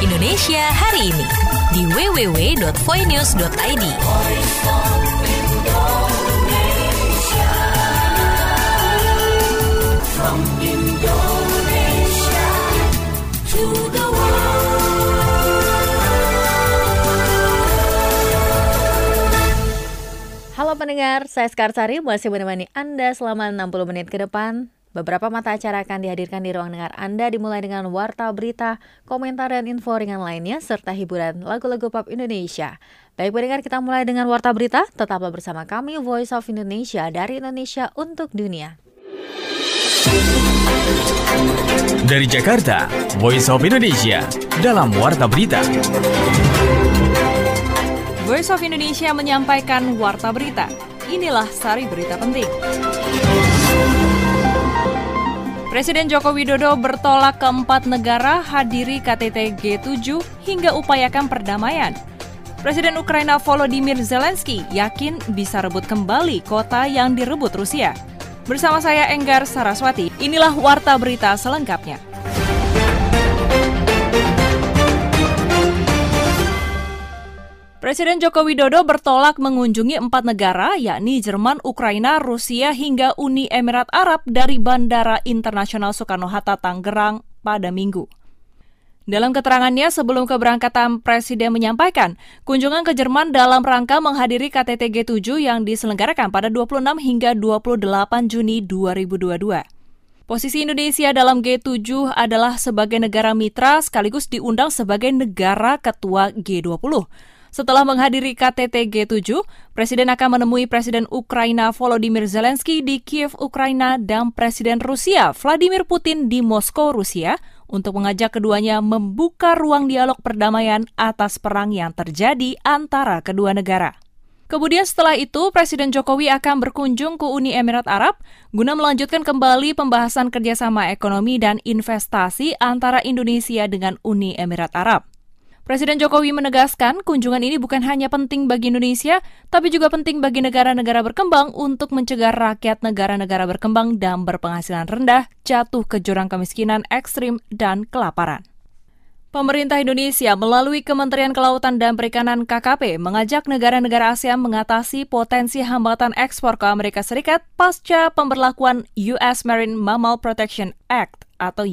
Indonesia hari ini di www.voinews.id. From Indonesia to the world. Halo pendengar, saya Skarsari masih menemani Anda selama 60 menit ke depan. Beberapa mata acara akan dihadirkan di ruang dengar Anda dimulai dengan warta berita, komentar dan info ringan lainnya serta hiburan lagu-lagu pop Indonesia. Baik pendengar, kita mulai dengan warta berita. Tetaplah bersama kami Voice of Indonesia dari Indonesia untuk dunia. Dari Jakarta, Voice of Indonesia dalam warta berita. Voice of Indonesia menyampaikan warta berita. Inilah sari berita penting. Presiden Joko Widodo bertolak ke 4 negara hadiri KTT G7 hingga upayakan perdamaian. Presiden Ukraina Volodymyr Zelensky yakin bisa rebut kembali kota yang direbut Rusia. Bersama saya Enggar Saraswati, inilah warta berita selengkapnya. Presiden Joko Widodo bertolak mengunjungi 4 negara, yakni Jerman, Ukraina, Rusia, hingga Uni Emirat Arab dari Bandara Internasional Soekarno-Hatta, Tangerang pada Minggu. Dalam keterangannya sebelum keberangkatan, Presiden menyampaikan kunjungan ke Jerman dalam rangka menghadiri KTT G7 yang diselenggarakan pada 26 hingga 28 Juni 2022. Posisi Indonesia dalam G7 adalah sebagai negara mitra sekaligus diundang sebagai negara ketua G20. Setelah menghadiri KTT G7, Presiden akan menemui Presiden Ukraina Volodymyr Zelensky di Kiev, Ukraina, dan Presiden Rusia Vladimir Putin di Moskow, Rusia, untuk mengajak keduanya membuka ruang dialog perdamaian atas perang yang terjadi antara kedua negara. Kemudian setelah itu, Presiden Jokowi akan berkunjung ke Uni Emirat Arab guna melanjutkan kembali pembahasan kerjasama ekonomi dan investasi antara Indonesia dengan Uni Emirat Arab. Presiden Jokowi menegaskan kunjungan ini bukan hanya penting bagi Indonesia, tapi juga penting bagi negara-negara berkembang untuk mencegah rakyat negara-negara berkembang dan berpenghasilan rendah jatuh ke jurang kemiskinan ekstrim dan kelaparan. Pemerintah Indonesia melalui Kementerian Kelautan dan Perikanan KKP mengajak negara-negara ASEAN mengatasi potensi hambatan ekspor ke Amerika Serikat pasca pemberlakuan US Marine Mammal Protection Act atau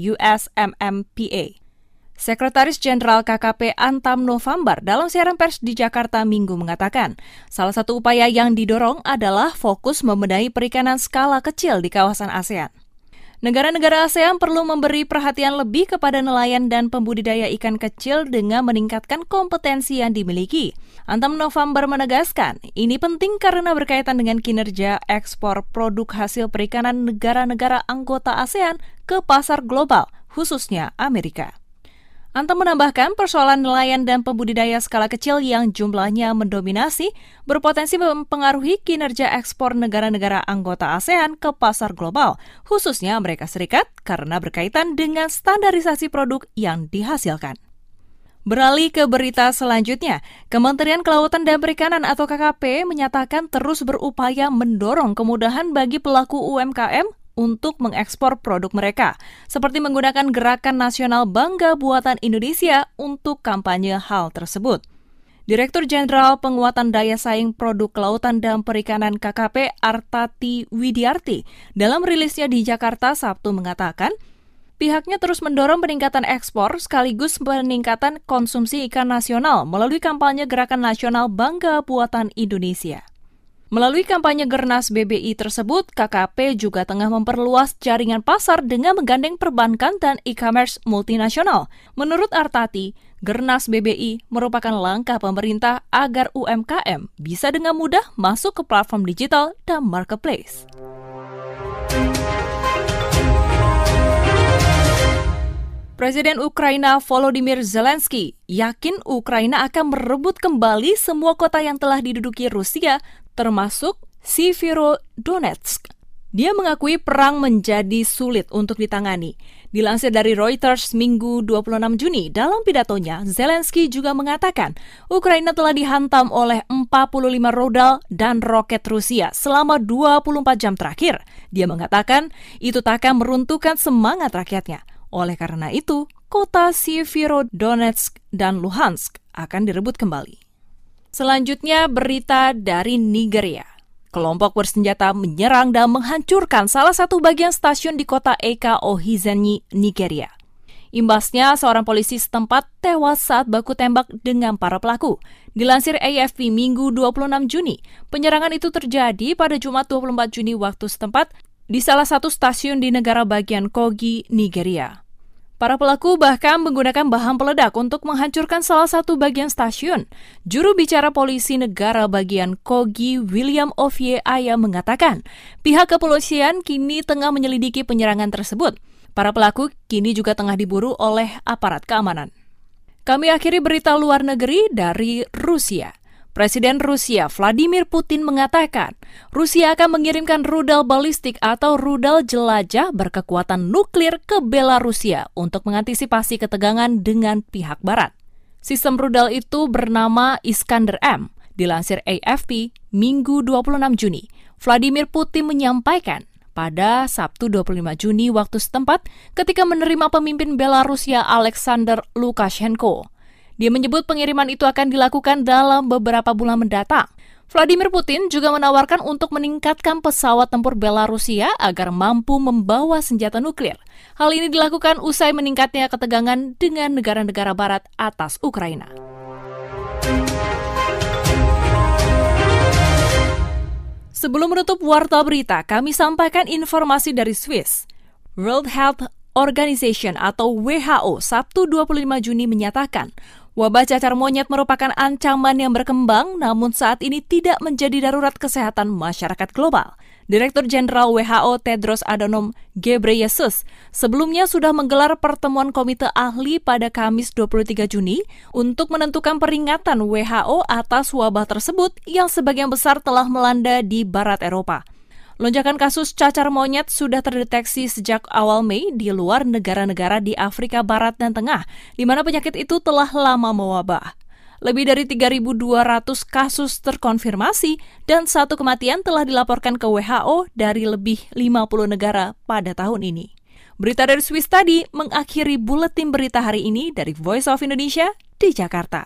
USMMPA. Sekretaris Jenderal KKP Antam November dalam siaran pers di Jakarta Minggu mengatakan, salah satu upaya yang didorong adalah fokus membenahi perikanan skala kecil di kawasan ASEAN. Negara-negara ASEAN perlu memberi perhatian lebih kepada nelayan dan pembudidaya ikan kecil dengan meningkatkan kompetensi yang dimiliki. Antam November menegaskan, ini penting karena berkaitan dengan kinerja ekspor produk hasil perikanan negara-negara anggota ASEAN ke pasar global, khususnya Amerika. Antam menambahkan persoalan nelayan dan pembudidaya skala kecil yang jumlahnya mendominasi berpotensi mempengaruhi kinerja ekspor negara-negara anggota ASEAN ke pasar global, khususnya Amerika Serikat, karena berkaitan dengan standarisasi produk yang dihasilkan. Beralih ke berita selanjutnya, Kementerian Kelautan dan Perikanan atau KKP menyatakan terus berupaya mendorong kemudahan bagi pelaku UMKM untuk mengekspor produk mereka, seperti menggunakan Gerakan Nasional Bangga Buatan Indonesia untuk kampanye hal tersebut. Direktur Jenderal Penguatan Daya Saing Produk Kelautan dan Perikanan KKP Artati Widiarti dalam rilisnya di Jakarta Sabtu mengatakan, pihaknya terus mendorong peningkatan ekspor sekaligus peningkatan konsumsi ikan nasional melalui kampanye Gerakan Nasional Bangga Buatan Indonesia. Melalui kampanye Gernas BBI tersebut, KKP juga tengah memperluas jaringan pasar dengan menggandeng perbankan dan e-commerce multinasional. Menurut Artati, Gernas BBI merupakan langkah pemerintah agar UMKM bisa dengan mudah masuk ke platform digital dan marketplace. Presiden Ukraina Volodymyr Zelensky yakin Ukraina akan merebut kembali semua kota yang telah diduduki Rusia, termasuk Severodonetsk. Dia mengakui perang menjadi sulit untuk ditangani. Dilansir dari Reuters Minggu 26 Juni, dalam pidatonya, Zelensky juga mengatakan Ukraina telah dihantam oleh 45 rudal dan roket Rusia selama 24 jam terakhir. Dia mengatakan itu tak akan meruntuhkan semangat rakyatnya. Oleh karena itu, kota Sieverodonetsk dan Luhansk akan direbut kembali. Selanjutnya berita dari Nigeria. Kelompok bersenjata menyerang dan menghancurkan salah satu bagian stasiun di kota Eka Ohizenyi, Nigeria. Imbasnya, seorang polisi setempat tewas saat baku tembak dengan para pelaku. Dilansir AFP Minggu 26 Juni, penyerangan itu terjadi pada Jumat 24 Juni waktu setempat di salah satu stasiun di negara bagian Kogi, Nigeria. Para pelaku bahkan menggunakan bahan peledak untuk menghancurkan salah satu bagian stasiun. Juru bicara polisi negara bagian Kogi, William Ovie Aya, mengatakan pihak kepolisian kini tengah menyelidiki penyerangan tersebut. Para pelaku kini juga tengah diburu oleh aparat keamanan. Kami akhiri berita luar negeri dari Rusia. Presiden Rusia Vladimir Putin mengatakan Rusia akan mengirimkan rudal balistik atau rudal jelajah berkekuatan nuklir ke Belarusia untuk mengantisipasi ketegangan dengan pihak barat. Sistem rudal itu bernama Iskander-M. Dilansir AFP Minggu 26 Juni, Vladimir Putin menyampaikan pada Sabtu 25 Juni waktu setempat ketika menerima pemimpin Belarusia Alexander Lukashenko. Dia menyebut pengiriman itu akan dilakukan dalam beberapa bulan mendatang. Vladimir Putin juga menawarkan untuk meningkatkan pesawat tempur Belarusia agar mampu membawa senjata nuklir. Hal ini dilakukan usai meningkatnya ketegangan dengan negara-negara barat atas Ukraina. Sebelum menutup warta berita, kami sampaikan informasi dari Swiss. World Health Organization atau WHO Sabtu 25 Juni menyatakan wabah cacar monyet merupakan ancaman yang berkembang namun saat ini tidak menjadi darurat kesehatan masyarakat global. Direktur Jenderal WHO Tedros Adhanom Ghebreyesus sebelumnya sudah menggelar pertemuan komite ahli pada Kamis 23 Juni untuk menentukan peringatan WHO atas wabah tersebut yang sebagian besar telah melanda di barat Eropa. Lonjakan kasus cacar monyet sudah terdeteksi sejak awal Mei di luar negara-negara di Afrika Barat dan Tengah, di mana penyakit itu telah lama mewabah. Lebih dari 3.200 kasus terkonfirmasi dan 1 kematian telah dilaporkan ke WHO dari lebih 50 negara pada tahun ini. Berita dari Swiss tadi mengakhiri buletin berita hari ini dari Voice of Indonesia di Jakarta.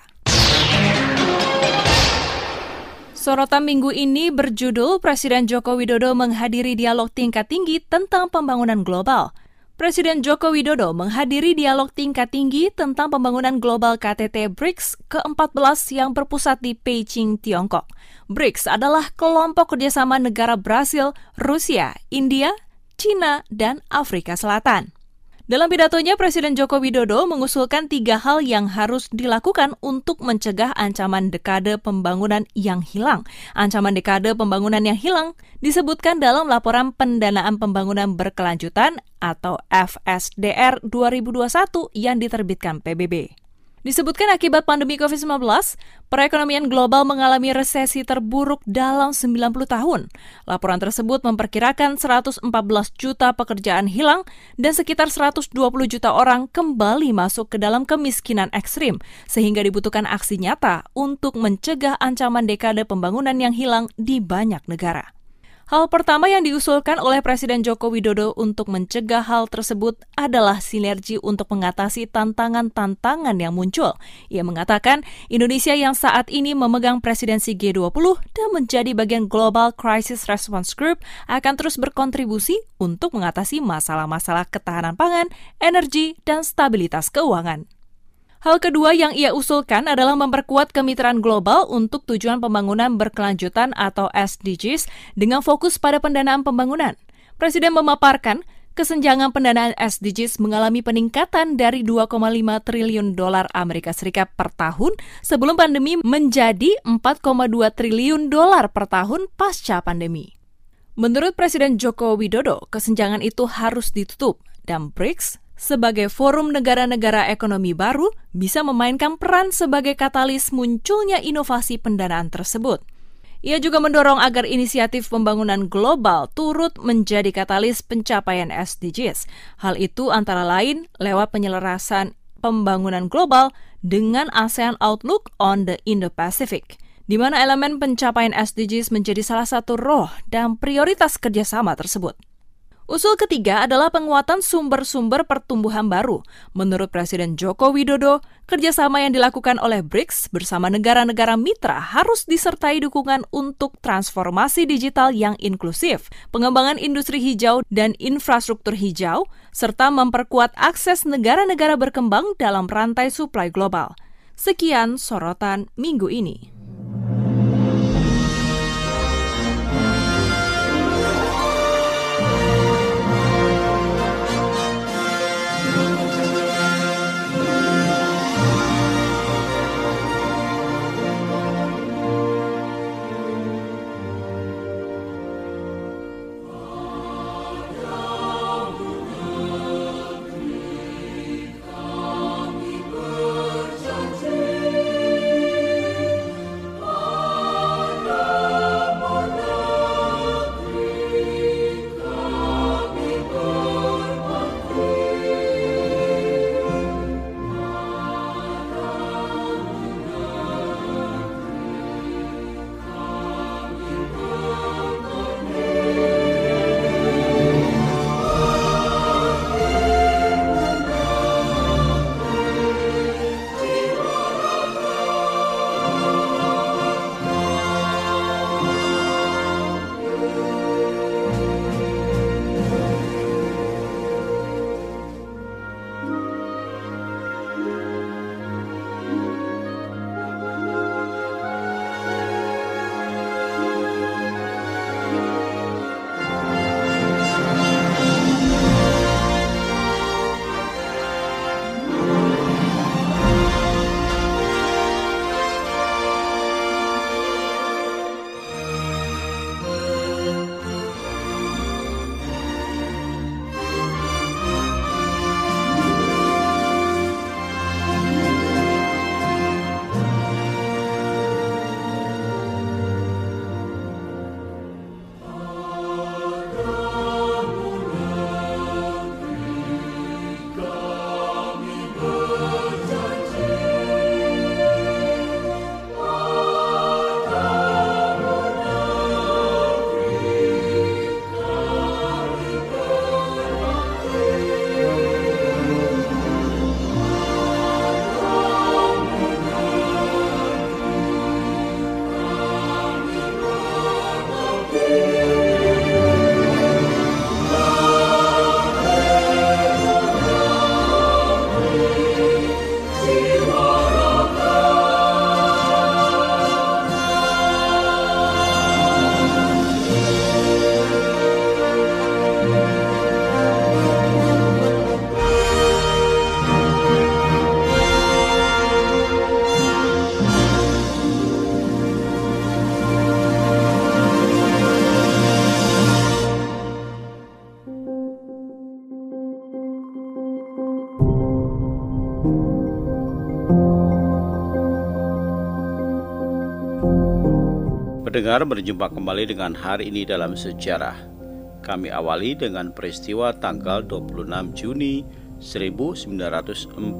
Sorotan minggu ini berjudul Presiden Joko Widodo menghadiri dialog tingkat tinggi tentang pembangunan global. Presiden Joko Widodo menghadiri dialog tingkat tinggi tentang pembangunan global KTT BRICS ke-14 yang berpusat di Beijing, Tiongkok. BRICS adalah kelompok kerjasama negara Brasil, Rusia, India, China, dan Afrika Selatan. Dalam pidatonya, Presiden Joko Widodo mengusulkan 3 hal yang harus dilakukan untuk mencegah ancaman dekade pembangunan yang hilang. Ancaman dekade pembangunan yang hilang disebutkan dalam Laporan Pendanaan Pembangunan Berkelanjutan atau FSDR 2021 yang diterbitkan PBB. Disebutkan akibat pandemi COVID-19, perekonomian global mengalami resesi terburuk dalam 90 tahun. Laporan tersebut memperkirakan 114 juta pekerjaan hilang dan sekitar 120 juta orang kembali masuk ke dalam kemiskinan ekstrim, sehingga dibutuhkan aksi nyata untuk mencegah ancaman dekade pembangunan yang hilang di banyak negara. Hal pertama yang diusulkan oleh Presiden Joko Widodo untuk mencegah hal tersebut adalah sinergi untuk mengatasi tantangan-tantangan yang muncul. Ia mengatakan Indonesia yang saat ini memegang presidensi G20 dan menjadi bagian Global Crisis Response Group akan terus berkontribusi untuk mengatasi masalah-masalah ketahanan pangan, energi, dan stabilitas keuangan. Hal kedua yang ia usulkan adalah memperkuat kemitraan global untuk tujuan pembangunan berkelanjutan atau SDGs dengan fokus pada pendanaan pembangunan. Presiden memaparkan kesenjangan pendanaan SDGs mengalami peningkatan dari 2,5 triliun dolar Amerika Serikat per tahun sebelum pandemi menjadi 4,2 triliun dolar per tahun pasca pandemi. Menurut Presiden Joko Widodo, kesenjangan itu harus ditutup dan BRICS sebagai forum negara-negara ekonomi baru bisa memainkan peran sebagai katalis munculnya inovasi pendanaan tersebut. Ia juga mendorong agar inisiatif pembangunan global turut menjadi katalis pencapaian SDGs. Hal itu antara lain lewat penyelarasan pembangunan global dengan ASEAN Outlook on the Indo-Pacific, di mana elemen pencapaian SDGs menjadi salah satu roh dan prioritas kerjasama tersebut. Usul ketiga adalah penguatan sumber-sumber pertumbuhan baru. Menurut Presiden Joko Widodo, kerjasama yang dilakukan oleh BRICS bersama negara-negara mitra harus disertai dukungan untuk transformasi digital yang inklusif, pengembangan industri hijau dan infrastruktur hijau, serta memperkuat akses negara-negara berkembang dalam rantai suplai global. Sekian sorotan minggu ini. Pendengar, berjumpa kembali dengan Hari Ini Dalam Sejarah. Kami awali dengan peristiwa tanggal 26 Juni 1945.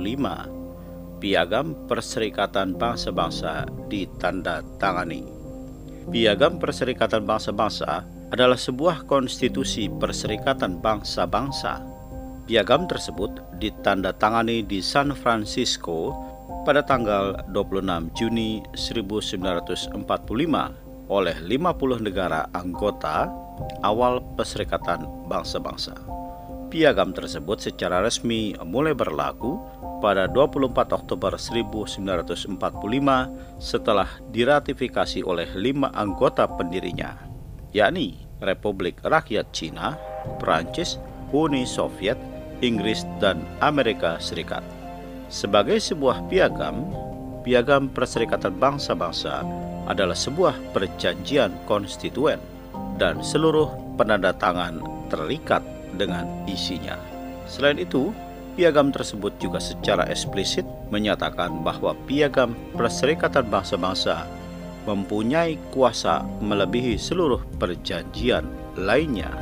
Piagam Perserikatan Bangsa-Bangsa ditandatangani. Piagam Perserikatan Bangsa-Bangsa adalah sebuah konstitusi perserikatan bangsa-bangsa. Piagam tersebut ditandatangani di San Francisco pada tanggal 26 Juni 1945 oleh 50 negara anggota awal Perserikatan Bangsa-Bangsa. Piagam tersebut secara resmi mulai berlaku pada 24 Oktober 1945 setelah diratifikasi oleh 5 anggota pendirinya, yakni Republik Rakyat Cina, Prancis, Uni Soviet, Inggris, dan Amerika Serikat. Sebagai sebuah piagam Perserikatan Bangsa-Bangsa adalah sebuah perjanjian konstituen dan seluruh penandatangan terikat dengan isinya. Selain itu, piagam tersebut juga secara eksplisit menyatakan bahwa Piagam Perserikatan Bangsa-Bangsa mempunyai kuasa melebihi seluruh perjanjian lainnya.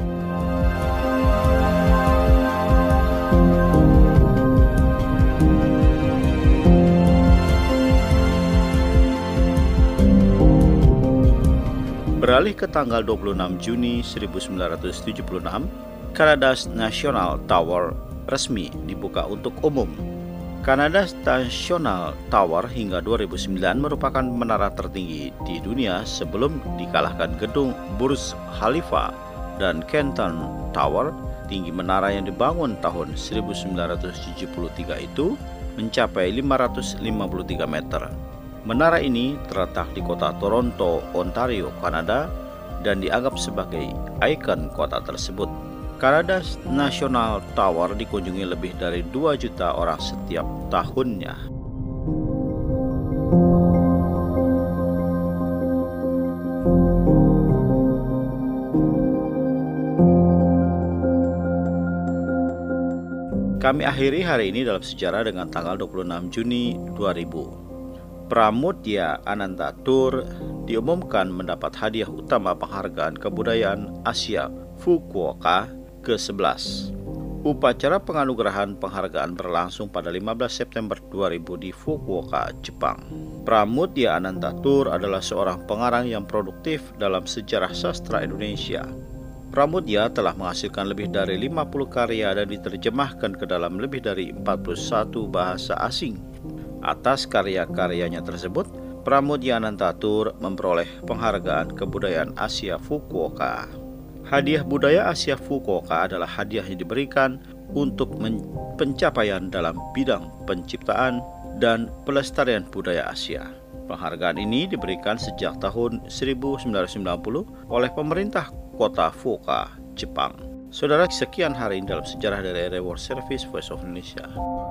Beralih ke tanggal 26 Juni 1976, Canada's National Tower resmi dibuka untuk umum. Canada's National Tower hingga 2009 merupakan menara tertinggi di dunia sebelum dikalahkan gedung Burj Khalifa dan Canton Tower. Tinggi menara yang dibangun tahun 1973 itu mencapai 553 meter. Menara ini terletak di kota Toronto, Ontario, Kanada, dan dianggap sebagai ikon kota tersebut. Canada's National Tower dikunjungi lebih dari 2 juta orang setiap tahunnya. Kami akhiri hari ini dalam sejarah dengan tanggal 26 Juni 2000. Pramudya Anantatur diumumkan mendapat hadiah utama penghargaan kebudayaan Asia Fukuoka ke-11. Upacara penganugerahan penghargaan berlangsung pada 15 September 2000 di Fukuoka, Jepang. Pramudya Anantatur adalah seorang pengarang yang produktif dalam sejarah sastra Indonesia. Pramudya telah menghasilkan lebih dari 50 karya dan diterjemahkan ke dalam lebih dari 41 bahasa asing. Atas karya-karyanya tersebut, Pramudya Anantatur memperoleh penghargaan kebudayaan Asia Fukuoka. Hadiah budaya Asia Fukuoka adalah hadiah yang diberikan untuk pencapaian dalam bidang penciptaan dan pelestarian budaya Asia. Penghargaan ini diberikan sejak tahun 1990 oleh pemerintah kota Fukuoka, Jepang. Saudara, sekian hari ini dalam sejarah dari Area World Service Voice of Indonesia.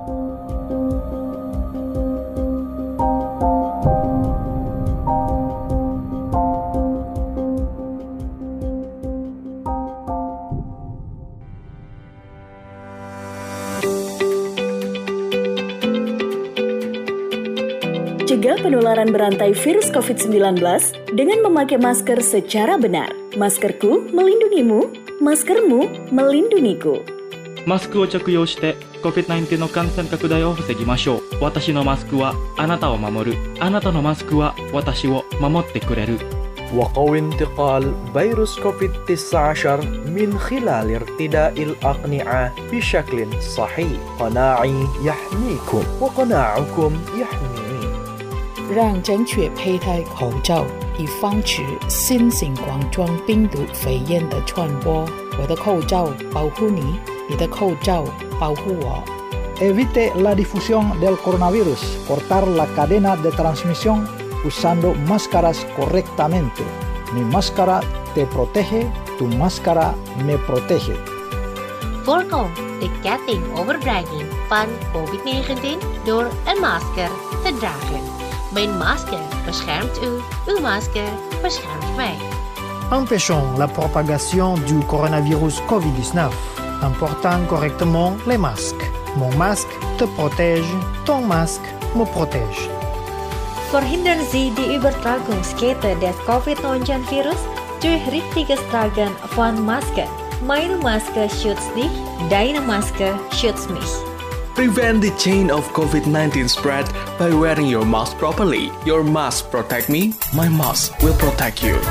Cegah penularan berantai virus COVID-19 dengan memakai masker secara benar. Maskerku melindungimu, maskermu melindungiku. マスクを着用して COVID-19 の感染拡大を防ぎましょう。私のマスクはあなたを守る。あなたのマスクは私を守ってくれる。 وقوي انتقال فيروس كوفيد-19 من خلال ارتداء الأقنعة بشكل صحيح. قناعي يحميكم وقناعكم يحميني. 让正确佩戴口罩，以防止新型冠状病毒肺炎的传播。我的口罩保护你，你的口罩保护我。 Evite la difusión del coronavirus. Cortar la cadena de transmisión usando máscaras correctamente. Mi máscara te protege, tu máscara me protege. Voorkom de ketting overbrenging van COVID-19 door een masker te dragen. Mijn masker beschermt u, uw masker beschermt mij. Empêchons la propagation du coronavirus COVID-19 en portant correctement les masques. Mon masque te protège, ton masque me protège. Verhindern Sie die Übertragungskette des Covid-19-Virus durch richtiges Tragen von Masken. Meine Maske schützt dich, deine Maske schützt mich. Prevent the chain of COVID-19 spread by wearing your mask properly. Your mask protect me, my mask will protect you.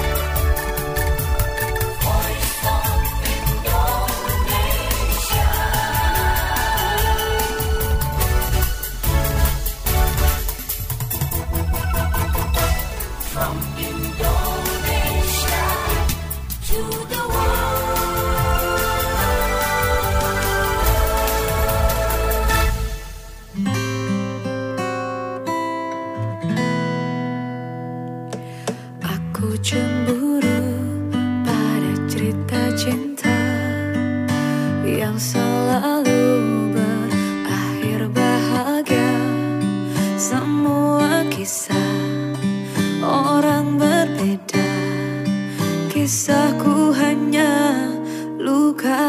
Cemburu pada cerita cinta yang selalu berakhir bahagia. Semua kisah orang berbeda, kisahku hanya luka.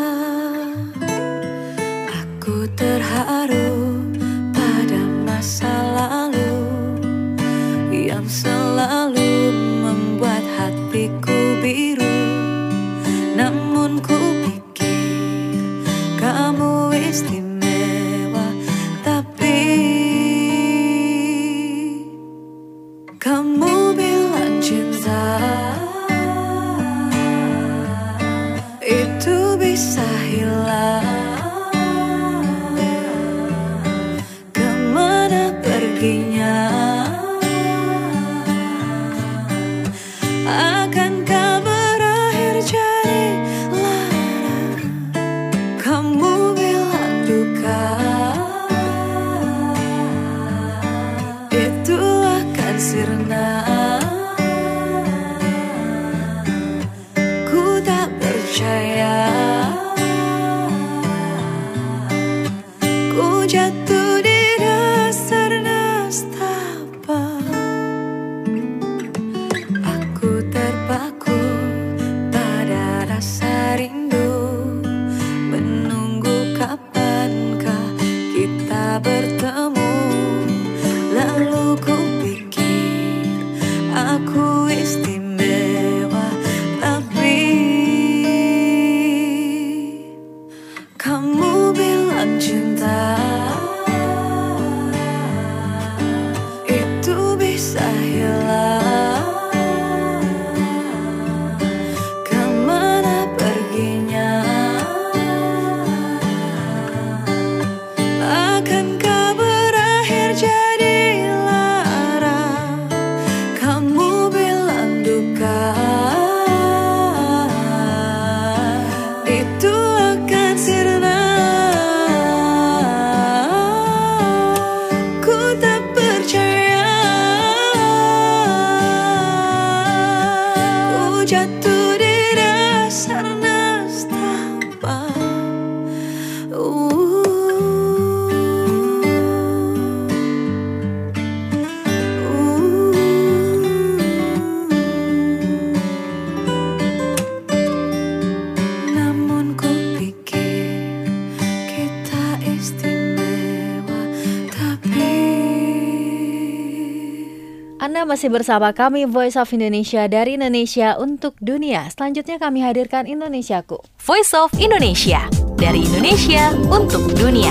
Aku terharu pada masa lalu yang selalu membuat hati perginya? Akankah berakhir jadi lara? Kamu bilang duka itu akan sirna. Ku tak percaya. Ku jatuh di dasar nestapa. Aku terpaku pada rasa rindu, menunggu kapankah kita bertemu. Lalu ku pikir aku istimewa, tapi kamu bilang cinta itu bisa hilang. Kemana perginya? Akankah berakhir jadi lara? Kamu bilang duka itu akan sirna. Ku tak percaya. Ku jatuh di dasar nestapa. Namun ku pikir kita istimewa, tapi Anda masih bersama kami Voice of Indonesia dari Indonesia untuk dunia. Selanjutnya kami hadirkan Indonesiaku. Voice of Indonesia dari Indonesia untuk dunia.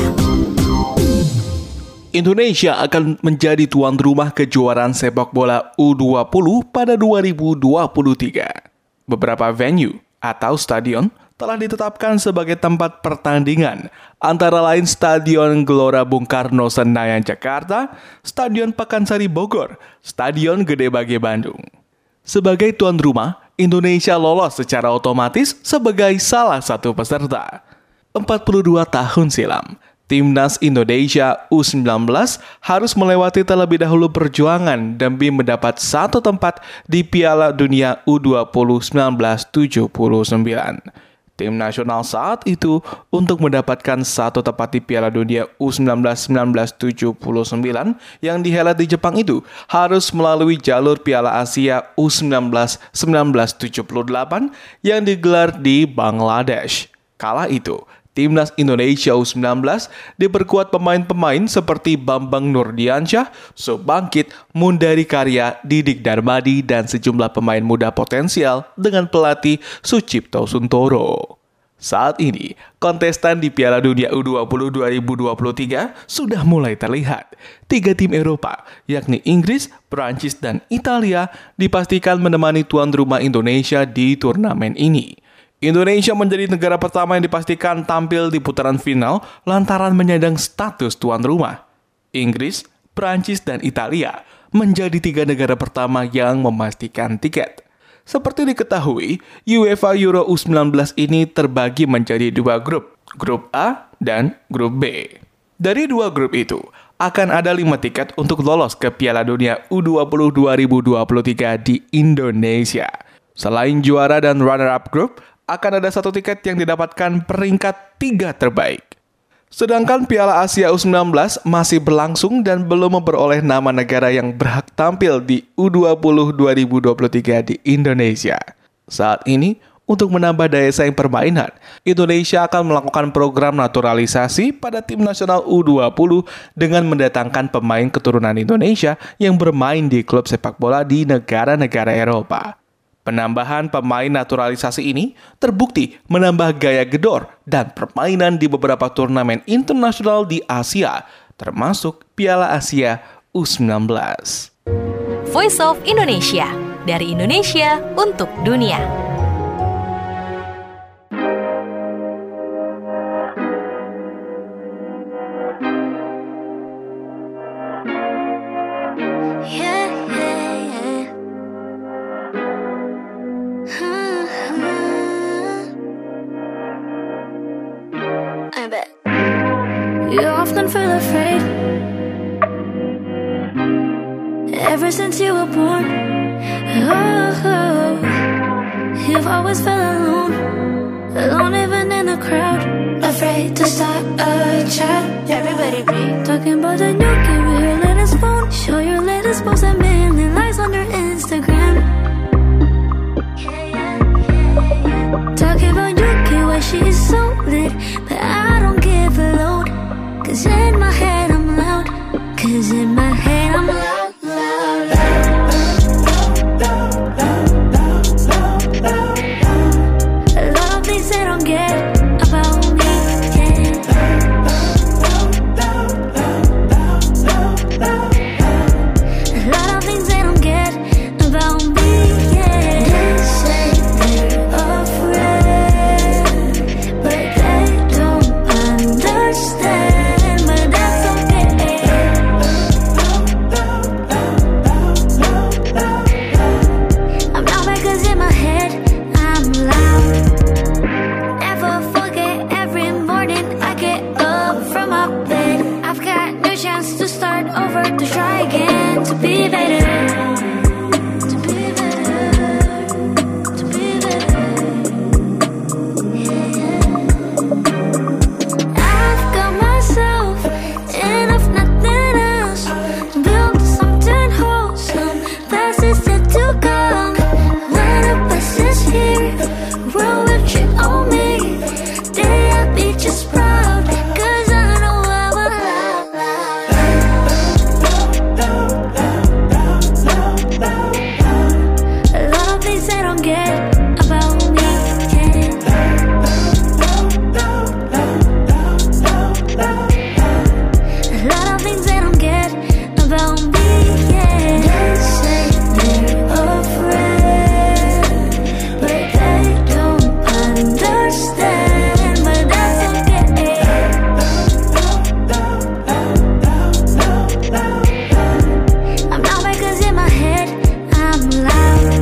Indonesia akan menjadi tuan rumah kejuaraan sepak bola U20 pada 2023. Beberapa venue atau stadion telah ditetapkan sebagai tempat pertandingan, antara lain Stadion Gelora Bung Karno Senayan Jakarta, Stadion Pakansari Bogor, Stadion Gede Bage Bandung. Sebagai tuan rumah, Indonesia lolos secara otomatis sebagai salah satu peserta. 42 tahun silam, Timnas Indonesia U19 harus melewati terlebih dahulu perjuangan demi mendapat satu tempat di Piala Dunia U20 1979. Tim nasional saat itu untuk mendapatkan satu tempat di Piala Dunia U19 1979 yang dihelat di Jepang itu harus melalui jalur Piala Asia U19 1978 yang digelar di Bangladesh. Kala itu, Timnas Indonesia U19 diperkuat pemain-pemain seperti Bambang Nurdiansyah, Subangkit, Mundari Karya, Didik Darmadi, dan sejumlah pemain muda potensial dengan pelatih Sucipto Suntoro. Saat ini, kontestan di Piala Dunia U20 2023 sudah mulai terlihat. 3 tim Eropa, yakni Inggris, Prancis, dan Italia, dipastikan menemani tuan rumah Indonesia di turnamen ini. Indonesia menjadi negara pertama yang dipastikan tampil di putaran final lantaran menyandang status tuan rumah. Inggris, Prancis, dan Italia menjadi 3 negara pertama yang memastikan tiket. Seperti diketahui, UEFA Euro U19 ini terbagi menjadi 2 grup, Grup A dan Grup B. Dari 2 grup itu, akan ada 5 tiket untuk lolos ke Piala Dunia U20 2023 di Indonesia. Selain juara dan runner-up grup, akan ada 1 tiket yang didapatkan peringkat 3 terbaik. Sedangkan Piala Asia U19 masih berlangsung dan belum memperoleh nama negara yang berhak tampil di U20 2023 di Indonesia. Saat ini, untuk menambah daya saing permainan, Indonesia akan melakukan program naturalisasi pada tim nasional U20 dengan mendatangkan pemain keturunan Indonesia yang bermain di klub sepak bola di negara-negara Eropa. Penambahan pemain naturalisasi ini terbukti menambah gaya gedor dan permainan di beberapa turnamen internasional di Asia, termasuk Piala Asia U19. Voice of Indonesia, dari Indonesia untuk dunia. ever since you were born. Oh, you've always felt alone, alone even in the crowd, afraid to start a chat. Everybody breathe, talking about the new kid with your latest phone. Show your latest post and million likes on your Instagram. Talking about your kid, why she is so lit, but I don't give a load. Cause in my head I'm loud, cause in my head I'm loud, loud, loud. A lot of things they don't get about me, yeah. A lot of things they don't get about me, yeah. They say they're afraid, but they don't understand, but that's okay. I'm not bad cause in my head I'm loud. Never forget every morning I get up from my bed. I've got no chance to start over, to try again, to be better. To be better. To be better. I've got myself enough, nothing else. Build something wholesome, best is yet to come. When the best is here, world will check on me. Day I'll be just proud, cause I know I'm allowed. A lot of things they don't get about me, yeah. A lot of things they don't get about me, yeah. They say they're afraid, but they don't understand, but that's okay. I'm not bad cause in my head I'm loud.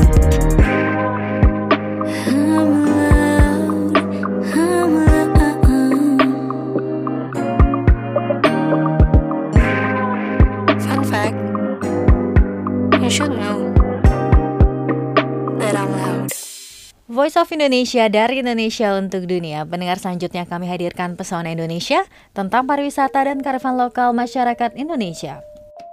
I'm loud. I'm loud. Fun fact, you should know that I'm loud. Voice of Indonesia dari Indonesia untuk dunia. Pendengar, selanjutnya kami hadirkan Pesona Indonesia tentang pariwisata dan kearifan lokal masyarakat Indonesia.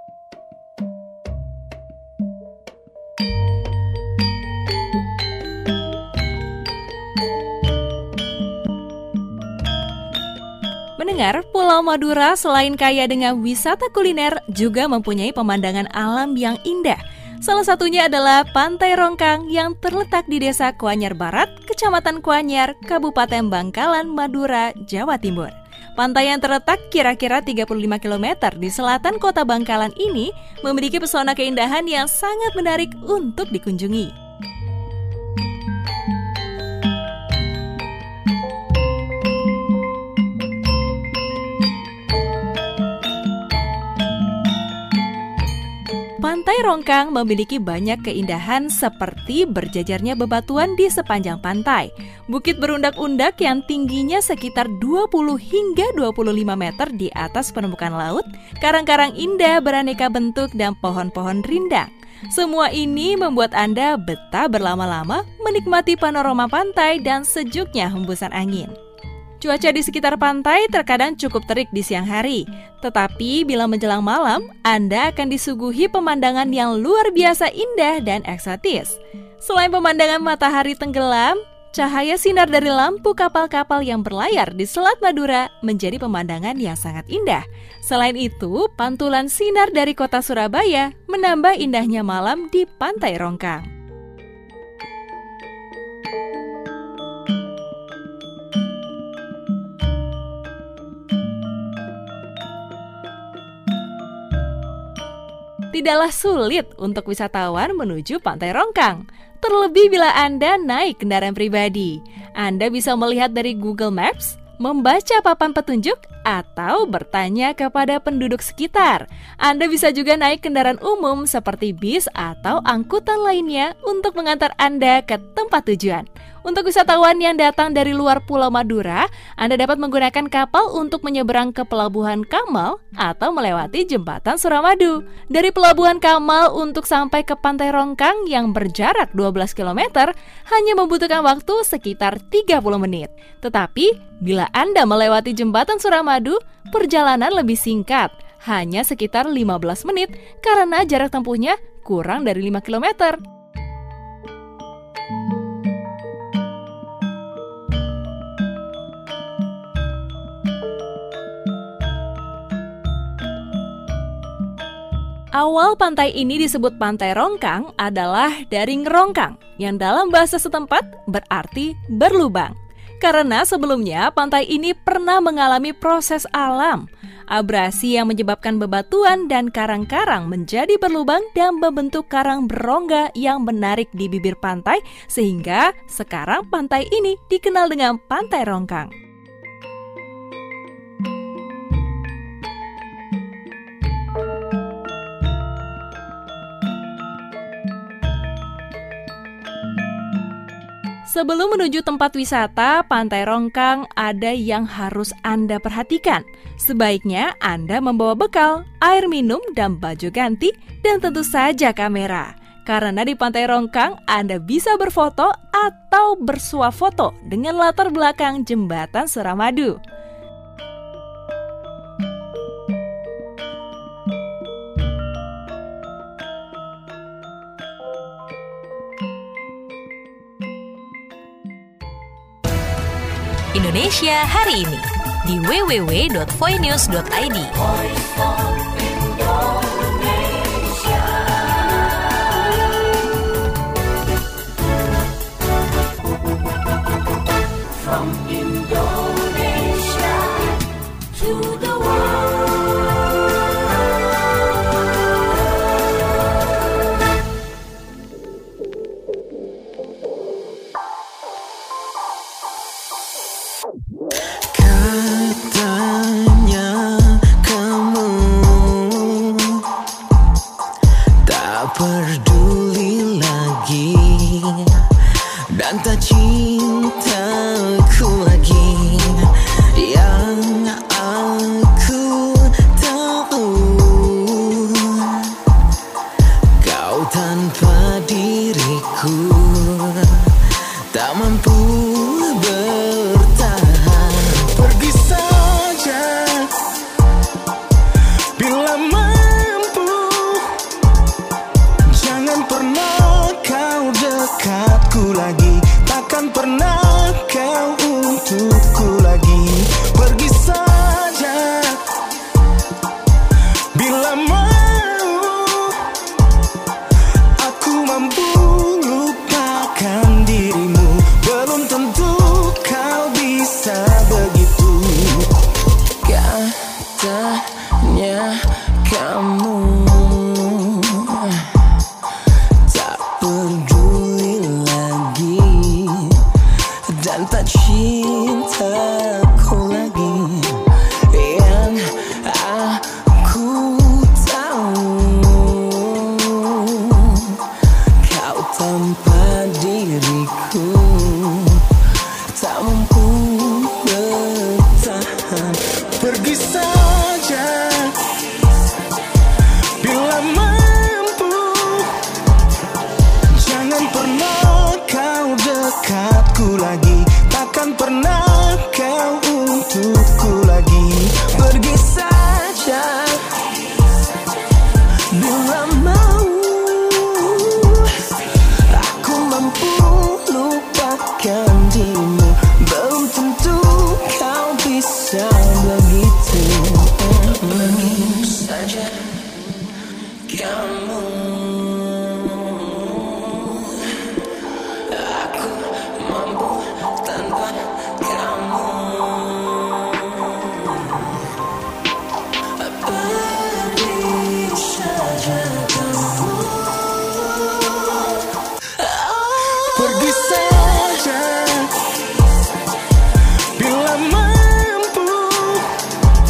Mendengar, Pulau Madura selain kaya dengan wisata kuliner, juga mempunyai pemandangan alam yang indah. Salah satunya adalah Pantai Rongkang yang terletak di Desa Kuanyar Barat, Kecamatan Kuanyar, Kabupaten Bangkalan, Madura, Jawa Timur. Pantai yang terletak kira-kira 35 km di selatan kota Bangkalan ini memiliki pesona keindahan yang sangat menarik untuk dikunjungi. Pantai Rongkang memiliki banyak keindahan seperti berjajarnya bebatuan di sepanjang pantai, bukit berundak-undak yang tingginya sekitar 20 hingga 25 meter di atas permukaan laut, karang-karang indah beraneka bentuk dan pohon-pohon rindang. Semua ini membuat Anda betah berlama-lama menikmati panorama pantai dan sejuknya hembusan angin. Cuaca di sekitar pantai terkadang cukup terik di siang hari, tetapi bila menjelang malam, Anda akan disuguhi pemandangan yang luar biasa indah dan eksotis. Selain pemandangan matahari tenggelam, cahaya sinar dari lampu kapal-kapal yang berlayar di Selat Madura menjadi pemandangan yang sangat indah. Selain itu, pantulan sinar dari kota Surabaya menambah indahnya malam di Pantai Rongkang. Tidaklah sulit untuk wisatawan menuju Pantai Rongkang, terlebih bila Anda naik kendaraan pribadi. Anda bisa melihat dari Google Maps, membaca papan petunjuk, atau bertanya kepada penduduk sekitar. Anda bisa juga naik kendaraan umum seperti bis atau angkutan lainnya untuk mengantar Anda ke tempat tujuan. Untuk wisatawan yang datang dari luar Pulau Madura, Anda dapat menggunakan kapal untuk menyeberang ke Pelabuhan Kamal atau melewati Jembatan Suramadu. Dari Pelabuhan Kamal untuk sampai ke Pantai Rongkang yang berjarak 12 km hanya membutuhkan waktu sekitar 30 menit. Tetapi, bila Anda melewati Jembatan Suramadu, perjalanan lebih singkat, hanya sekitar 15 menit karena jarak tempuhnya kurang dari 5 km. Awal pantai ini disebut Pantai Rongkang adalah dari ngerongkang, yang dalam bahasa setempat berarti berlubang. Karena sebelumnya pantai ini pernah mengalami proses alam, abrasi yang menyebabkan bebatuan dan karang-karang menjadi berlubang dan membentuk karang berongga yang menarik di bibir pantai, sehingga sekarang pantai ini dikenal dengan Pantai Rongkang. Sebelum menuju tempat wisata, Pantai Rongkang ada yang harus Anda perhatikan. Sebaiknya Anda membawa bekal, air minum, dan baju ganti, dan tentu saja kamera. Karena di Pantai Rongkang, Anda bisa berfoto atau bersuah foto dengan latar belakang Jembatan Suramadu. Indonesia hari ini di www.voinews.id. From Indonesia to the world. Katanya kamu tak peduli lagi dan tak cintaku lagi. Yang aku tahu, kau tanpa diriku tak mampu bertahan. Pergi saja bila mampu, jangan pernah kau dekatku lagi, takkan pernah kau untukku lagi. Pergi saja bila mau, aku mampu lupakan dirimu. Belum tentu kau bisa begitu. Katanya kamu tak peduli lagi dan tak cintaku lagi. Yang aku tahu, kau tanpa diriku tak mampu bertahan. Pergi saja bila mampu, jangan pernah kau dekatku lagi, takkan pernah kau untukku lagi. Pergi saja bila mau, aku mampu lupakan dirimu. Belum tentu kau bisa begitu. Pergi saja kamu, aku mampu tanpa kamu. Pergi saja kamu, pergi saja bila mampu,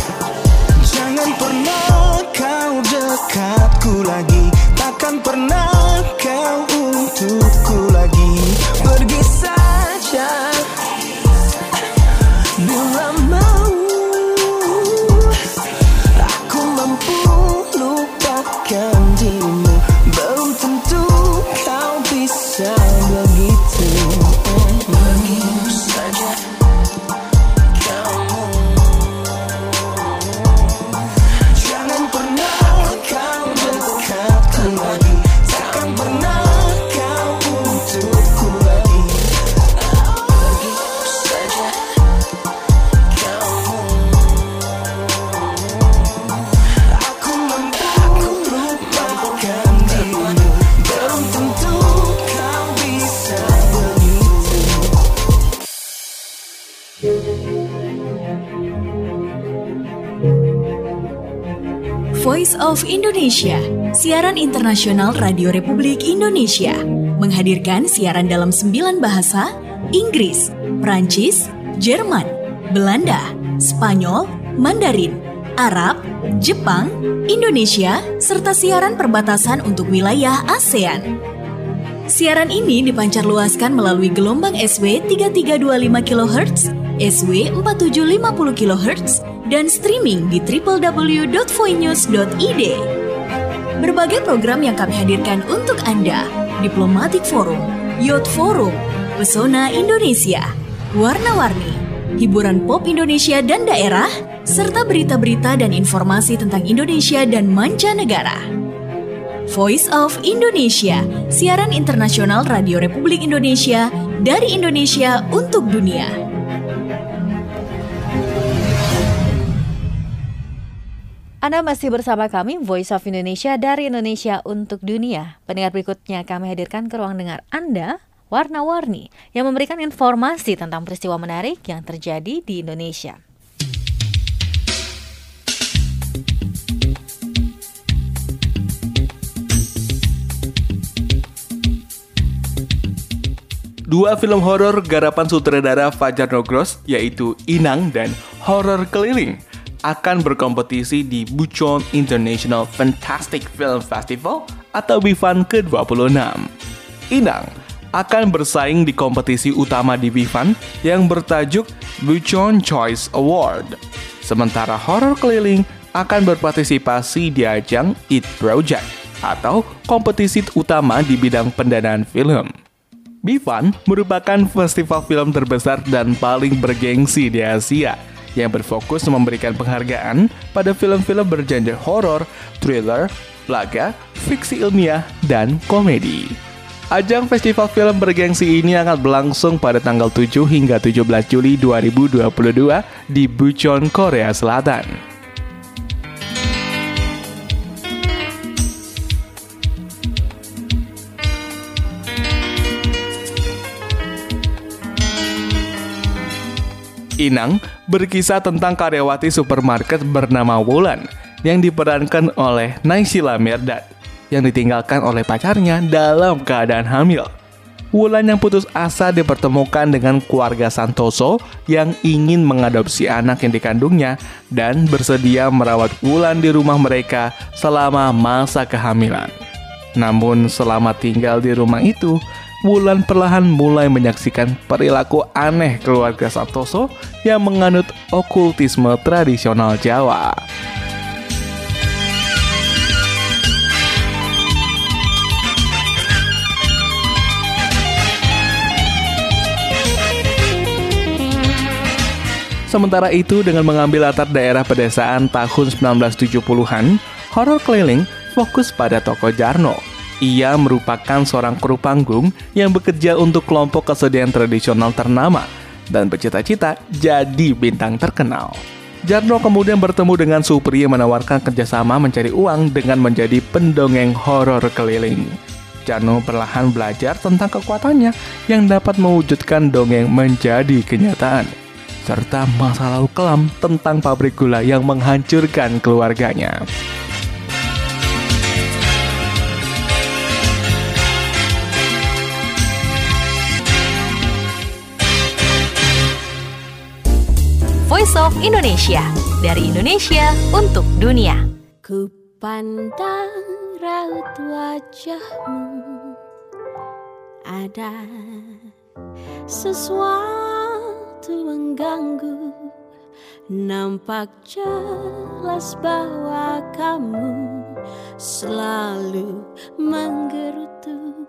of Indonesia, siaran internasional Radio Republik Indonesia, menghadirkan siaran dalam 9 bahasa, Inggris, Prancis, Jerman, Belanda, Spanyol, Mandarin, Arab, Jepang, Indonesia, serta siaran perbatasan untuk wilayah ASEAN. Siaran ini dipancarluaskan melalui gelombang SW 3325 kHz, SW 4750 kHz, dan streaming di www.voinews.id. Berbagai program yang kami hadirkan untuk Anda: Diplomatic Forum, Youth Forum, Pesona Indonesia, Warna-Warni, hiburan pop Indonesia dan daerah, serta berita-berita dan informasi tentang Indonesia dan mancanegara. Voice of Indonesia, siaran internasional Radio Republik Indonesia dari Indonesia untuk dunia. Anda masih bersama kami, Voice of Indonesia dari Indonesia untuk dunia. Pendengar berikutnya kami hadirkan ke ruang dengar Anda, Warna-Warni, yang memberikan informasi tentang peristiwa menarik yang terjadi di Indonesia. Dua film horor garapan sutradara Fajar Nugros, yaitu Inang dan Horor Keliling, akan berkompetisi di Bucheon International Fantastic Film Festival atau BIFAN ke-26. Inang akan bersaing di kompetisi utama di BIFAN yang bertajuk Bucheon Choice Award. Sementara Horor Keliling akan berpartisipasi di ajang It Project atau kompetisi utama di bidang pendanaan film. BIFAN merupakan festival film terbesar dan paling bergengsi di Asia yang berfokus memberikan penghargaan pada film-film bergenre horor, thriller, laga, fiksi ilmiah, dan komedi. Ajang festival film bergengsi ini akan berlangsung pada tanggal 7 hingga 17 Juli 2022 di Bucheon, Korea Selatan. Inang berkisah tentang karyawati supermarket bernama Wulan yang diperankan oleh Naysila Mirdad yang ditinggalkan oleh pacarnya dalam keadaan hamil. Wulan yang putus asa dipertemukan dengan keluarga Santoso yang ingin mengadopsi anak yang dikandungnya dan bersedia merawat Wulan di rumah mereka selama masa kehamilan. Namun selama tinggal di rumah itu, Wulan perlahan mulai menyaksikan perilaku aneh keluarga Santoso yang menganut okultisme tradisional Jawa. Sementara itu, dengan mengambil latar daerah pedesaan tahun 1970-an, Horor Keliling fokus pada tokoh Jarno. Ia merupakan seorang kru panggung yang bekerja untuk kelompok kesenian tradisional ternama dan bercita-cita jadi bintang terkenal. Jarno kemudian bertemu dengan Supri yang menawarkan kerjasama mencari uang dengan menjadi pendongeng horor keliling. Jarno perlahan belajar tentang kekuatannya yang dapat mewujudkan dongeng menjadi kenyataan, serta masa lalu kelam tentang pabrik gula yang menghancurkan keluarganya. Voice of Indonesia, dari Indonesia untuk dunia. Ku pandang raut wajahmu, ada sesuatu mengganggu. Nampak jelas bahwa kamu selalu menggerutu.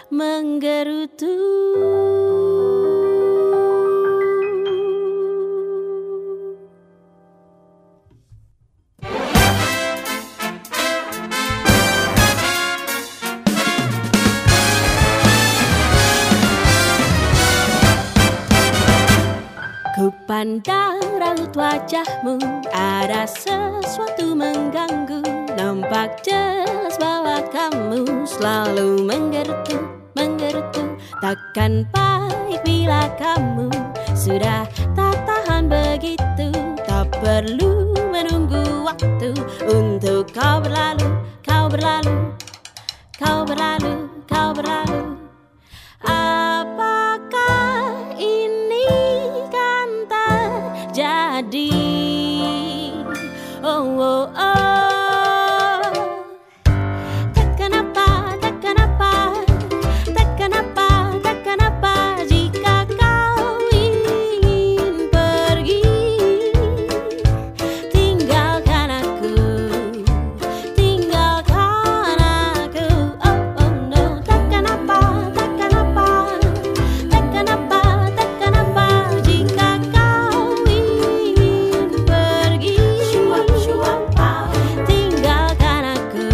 Ku pandang raut wajahmu, ada sesuatu mengganggu. Nampak jelas bahwa kamu selalu menggerutu. Takkan baik bila kamu sudah tak tahan begitu. Tak perlu menunggu waktu untuk kau berlalu. berlalu, kau berlalu, kau berlalu. Apakah ini kan terjadi? Oh, oh, oh. Takkan apa, takkan apa, takkan apa, takkan apa jika kau ingin pergi, tinggalkan aku, tinggalkan aku. Oh, oh no. Takkan apa, takkan apa, takkan apa, takkan apa jika kau ingin pergi, tinggalkan aku,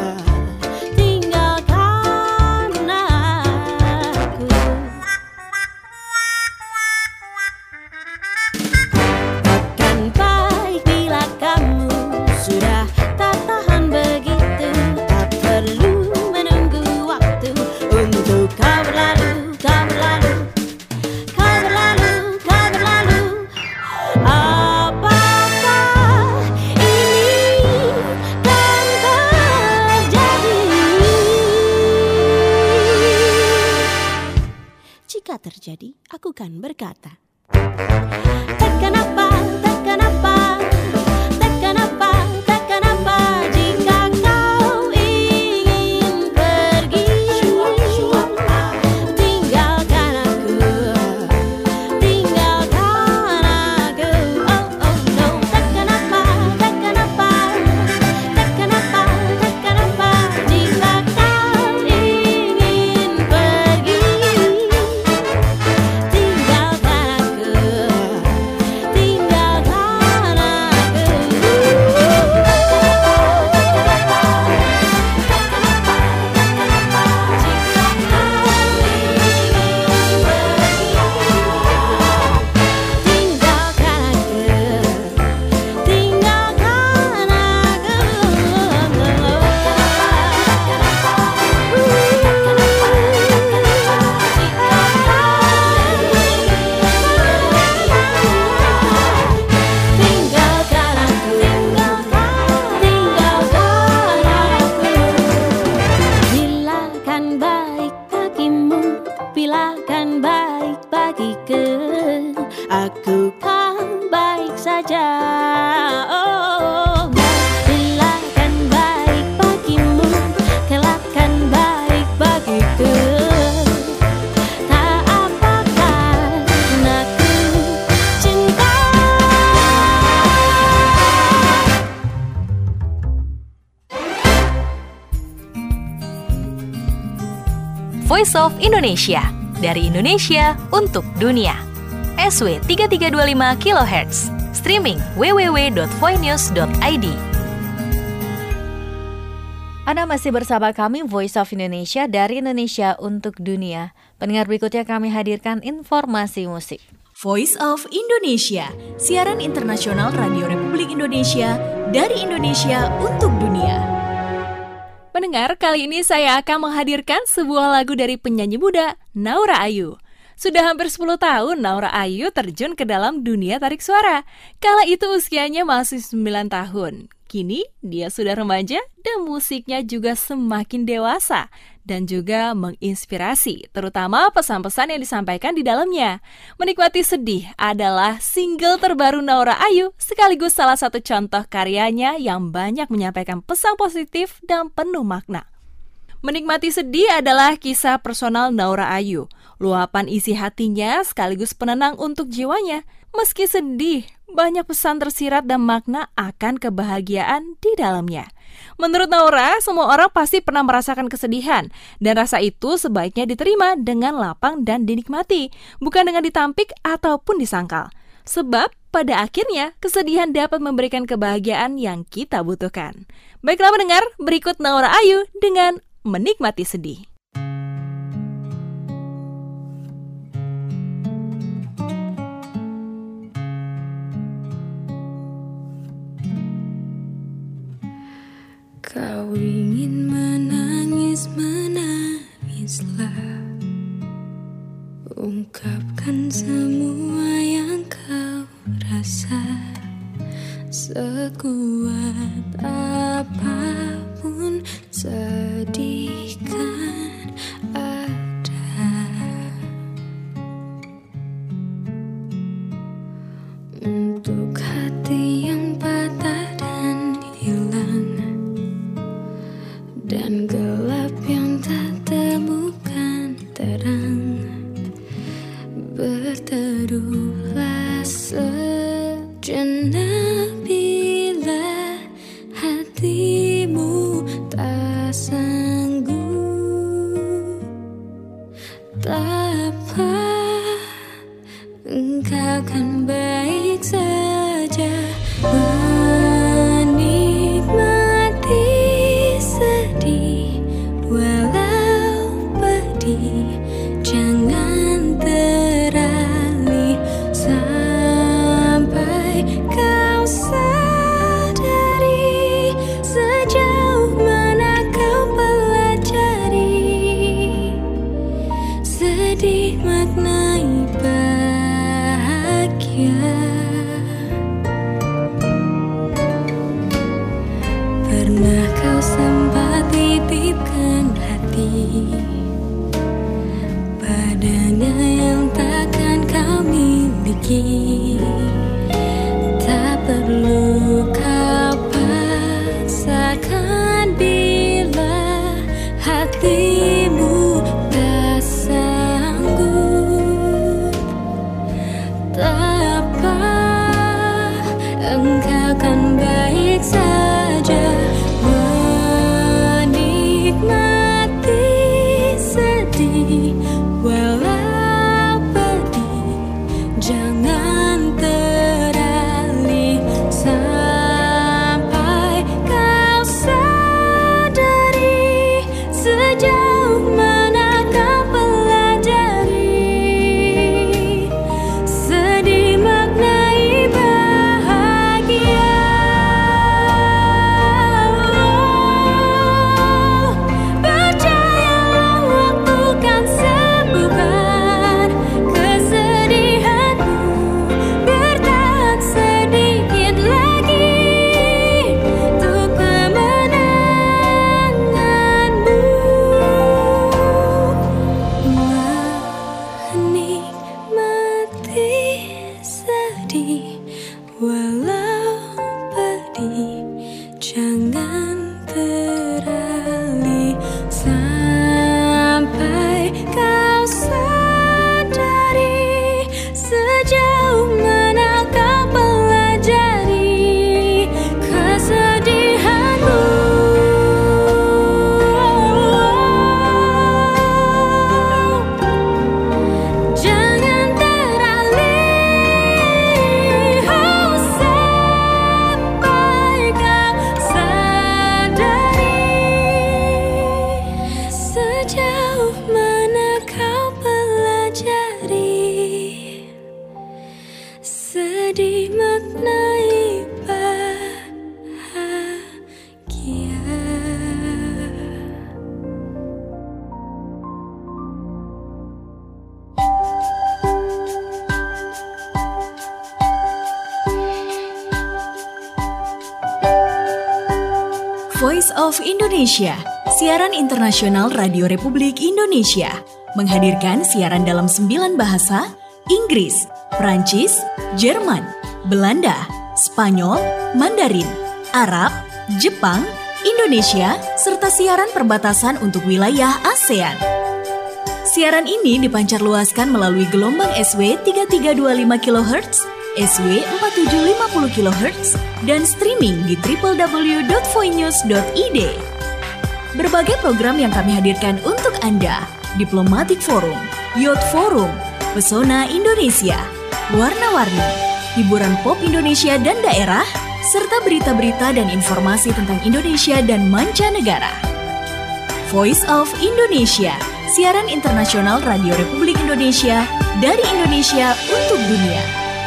tinggalkan aku. Takkan baik bila kamu sudah tak tahan begitu, tak perlu menunggu waktu untuk kau berlalu, kau berlalu, kau berlalu, kau berlalu. Apakah ini kan terjadi? Jika terjadi, aku kan berkata, takkan apa, takkan apa, takkan apa, takkan apa jika kau ingin pergi, tinggalkan aku, tinggalkan aku. Oh, oh no. Takkan apa, takkan apa, takkan apa, takkan apa jika kau ingin pergi, tinggalkan aku, tinggalkan aku. Tinggalkan aku, tinggalkan tinggalkan aku, tinggalkan aku. Bila kan baik bagimu, bila kan baik bagiku, aku kan baik saja. Oh, bila kan baik bagimu, kelak kan baik bagiku. Tak apakan aku cinta. Voice of Indonesia, dari Indonesia untuk dunia. SW 3325 kHz, streaming www.voinews.id. Anda masih bersama kami Voice of Indonesia dari Indonesia untuk dunia. Pendengar berikutnya kami hadirkan informasi musik. Voice of Indonesia, siaran internasional Radio Republik Indonesia dari Indonesia untuk dunia. Pendengar, kali ini saya akan menghadirkan sebuah lagu dari penyanyi muda Naura Ayu. Sudah hampir 10 tahun Naura Ayu terjun ke dalam dunia tarik suara. Kala itu usianya masih 9 tahun. Kini dia sudah remaja dan musiknya juga semakin dewasa dan juga menginspirasi, terutama pesan-pesan yang disampaikan di dalamnya. Menikmati sedih adalah single terbaru Naura Ayu, sekaligus salah satu contoh karyanya yang banyak menyampaikan pesan positif dan penuh makna. Menikmati sedih adalah kisah personal Naura Ayu, luapan isi hatinya sekaligus penenang untuk jiwanya. Meski sedih, banyak pesan tersirat dan makna akan kebahagiaan di dalamnya. Menurut Naura, semua orang pasti pernah merasakan kesedihan, dan rasa itu sebaiknya diterima dengan lapang dan dinikmati, bukan dengan ditampik ataupun disangkal. Sebab pada akhirnya kesedihan dapat memberikan kebahagiaan yang kita butuhkan. Baiklah pendengar, berikut Naura Ayu dengan Menikmati Sedih. Kau ingin menangis, menangislah. Ungkapkan semua yang kau rasa. Sekuat apapun dan gelap yang tak temukan terang. Berteduhlah sejenak bila hatimu tak sanggup. Tak apa, engkau kan baik saja. Menikmati sedih walau pedih, jangan teralih sampai kau sadari sejauh mana kau pelajari sedih maknai bahagia. Pernah kau sempat titipkan hati padanya yang takkan kau miliki. Tak perlu kau paksakan bila hatimu tak sanggup. Tak apa, engkau kan baik saja. Menikmati sedih walau pedih, jangan teralih sampai kau sadari sejauh mana kau pelajari sedih maknai bahagia. Percayalah waktu kan sembuhkan kesedihanmu. Bertahan sedikit lagi untuk kemenanganmu. Menikmati sedih walau pedih, jangan teralih sampai kau sadari sejauh mana kau pelajari kesedihanmu. Jangan teralih sampai kau sadari sejauh mana kau pelajari sedih maknai bahagia. Voice of Indonesia, siaran internasional Radio Republik Indonesia, menghadirkan siaran dalam 9 bahasa: Inggris, Prancis, Jerman, Belanda, Spanyol, Mandarin, Arab, Jepang, Indonesia, serta siaran perbatasan untuk wilayah ASEAN. Siaran ini dipancarluaskan melalui gelombang SW 3325 kHz, SW 4750 kHz, dan streaming di www.voinews.id. Berbagai program yang kami hadirkan untuk Anda: Diplomatic Forum, Youth Forum, Pesona Indonesia, Warna-Warni, hiburan pop Indonesia dan daerah, serta berita-berita dan informasi tentang Indonesia dan mancanegara. Voice of Indonesia, siaran internasional Radio Republik Indonesia dari Indonesia untuk dunia.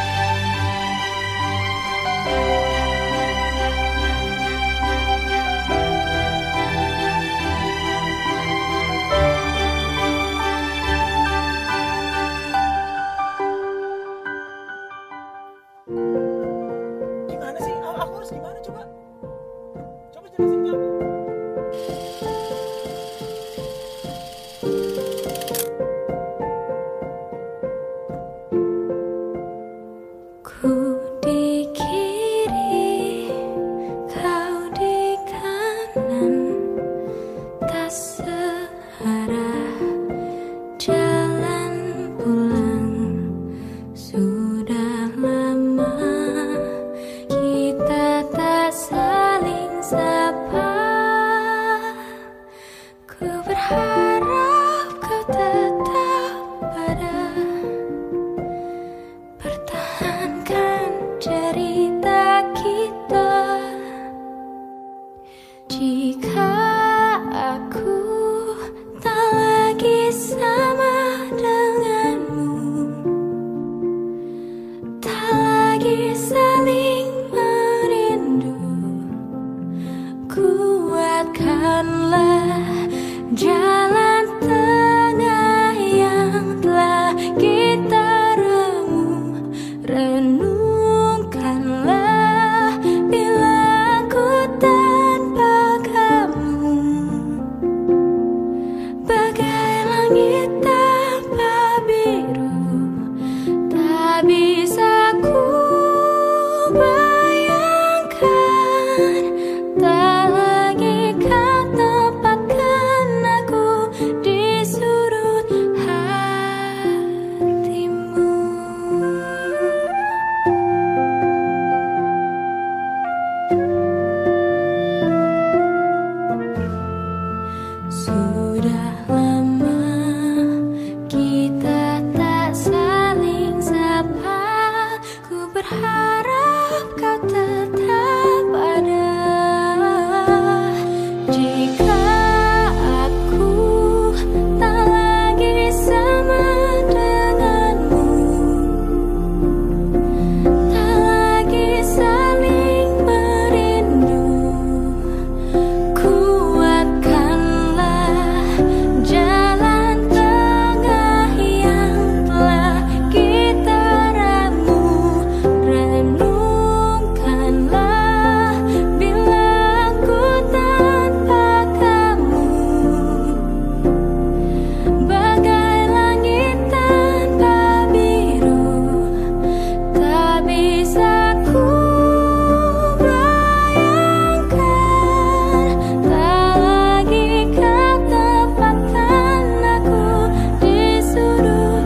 Gimana sih? Aku harus gimana coba? Coba jelasin ke aku. jalan tengah yang telah kita renungkanlah bila aku tanpa kamu bagai langit tanpa biru, tak bisa ku bayangkan, tak lagi kau tempatkan aku di sudut hatimu. Sudah lama kita tak saling sapa, ku berharap kau tetap ada. Jika aku tak lagi sama denganmu, tak lagi saling merindu, kuatkanlah jalan tengah yang telah kita renungkanlah bila aku tanpa kamu bagai langit tanpa biru, tak bisa ku bayangkan, tak lagi kau tempatkan aku di sudut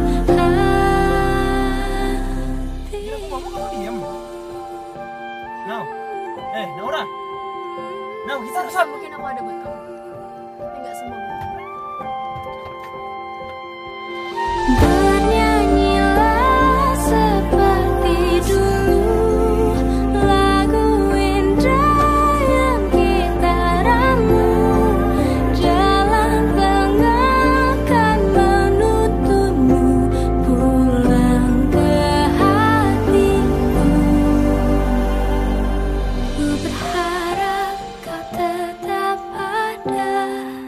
hati. Kamu diam. Now, Naura. Now, kita harus Mungkin aku ada buat kamu, tapi nggak semua buat kamu. Bernyanyilah seperti dulu lagu indah yang kita ramu, jalan tengah kan menutupmu, pulang ke hatiku. Ku berharap kau tetap ada.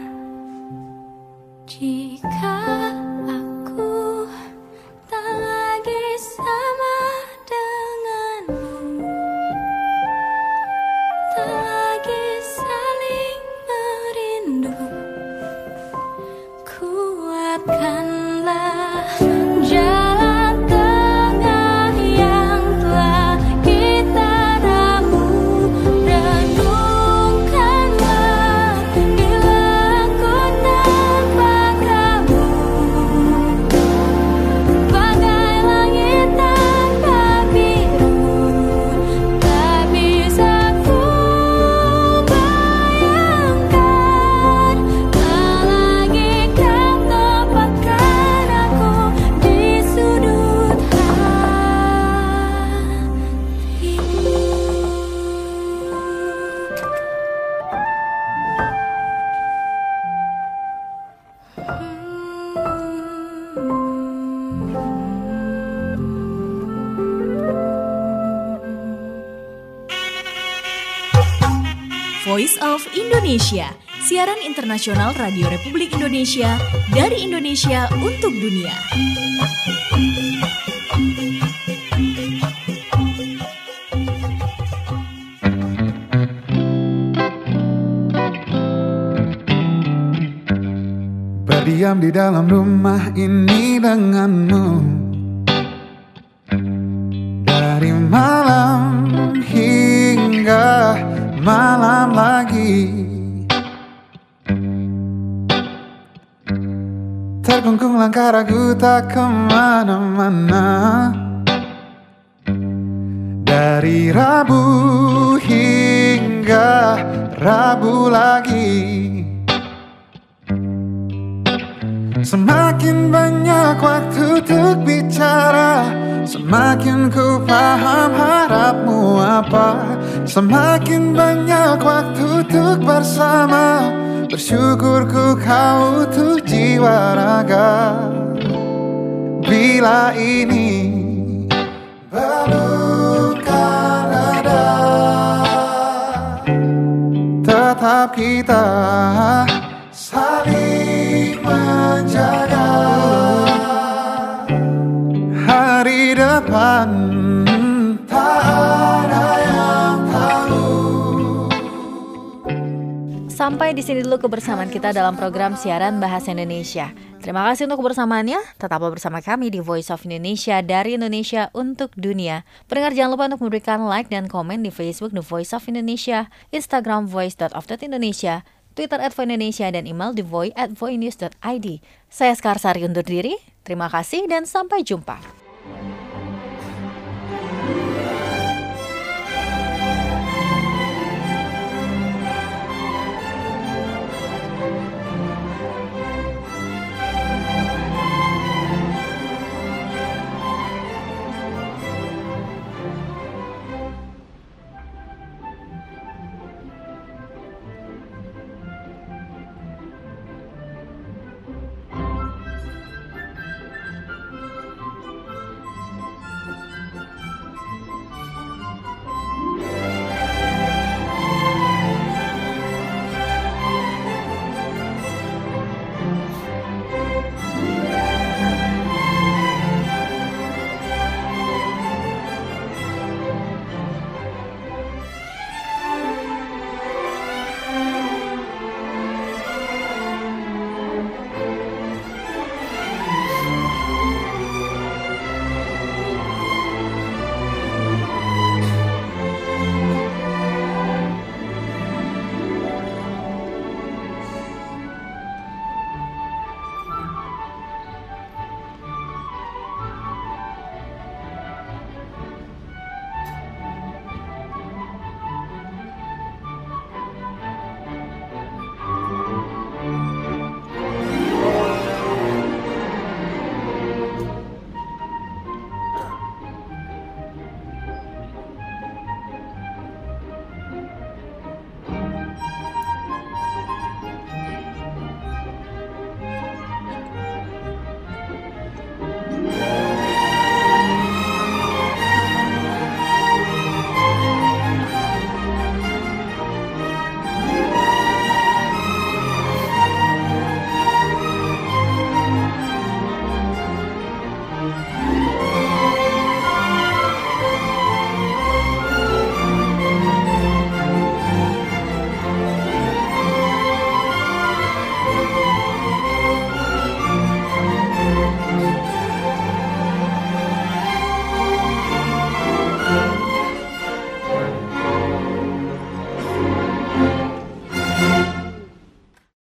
Jika aku tak lagi sama denganmu, tak lagi saling merindu, kuatkanlah jalan tengah yang telah kita ramu, renungkanlah bila aku tanpa kamu bagai langit tanpa biru, tak bisa ku bayangkan, tak lagi kau tempatkan aku di sudut Voice of Indonesia, siaran internasional Radio Republik Indonesia dari Indonesia untuk dunia. Berdiam di dalam rumah ini denganmu, dari malam hingga malam lagi, terkungkung langkah ragu tak kemana-mana, dari Rabu hingga Rabu lagi. Semakin banyak waktu untuk bicara, semakin ku paham harapmu apa. Semakin banyak waktu untuk bersama, bersyukurku kau utuh jiwa raga. Bila ini belumkan ada, tetap kita saling Sampai di sini dulu kebersamaan kita dalam program siaran Bahasa Indonesia. Terima kasih untuk kebersamaannya. Tetaplah bersama kami di Voice of Indonesia, dari Indonesia untuk dunia. Pendengar jangan lupa untuk memberikan like dan komen di Facebook The Voice of Indonesia, Instagram voice.of.indonesia, Twitter @voindonesia, dan email thevoi@voinews.id. Saya Skarsari undur diri. Terima kasih dan sampai jumpa.